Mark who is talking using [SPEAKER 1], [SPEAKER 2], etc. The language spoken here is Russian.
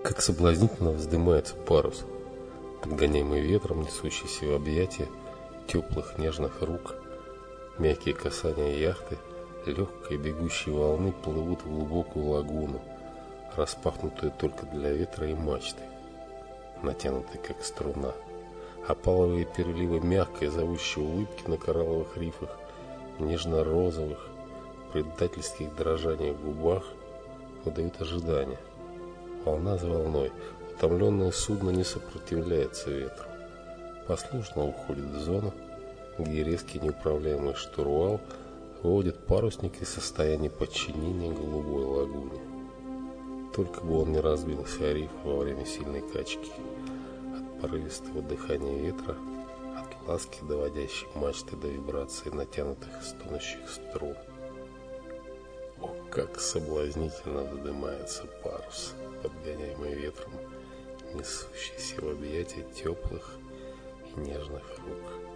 [SPEAKER 1] Как соблазнительно вздымается парус, подгоняемый ветром, несущийся в объятия теплых нежных рук. Мягкие касания яхты, легкой бегущей волны плывут в глубокую лагуну, распахнутую только для ветра и мачты, натянутой как струна. Опаловые переливы мягкой зовущей улыбки на коралловых рифах, нежно-розовых, предательских дрожаниях в губах выдают ожидание. Волна за волной, утомленное судно не сопротивляется ветру. Послушно уходит в зону, где резкий неуправляемый штурвал выводит парусник из состояния подчинения голубой лагуне. Только бы он не разбился о риф во время сильной качки, от порывистого дыхания ветра, от ласки, доводящей мачты до вибрации натянутых стонущих струн. О, как соблазнительно вздымается парус, подгоняемый ветром, несущийся в объятия теплых и нежных рук.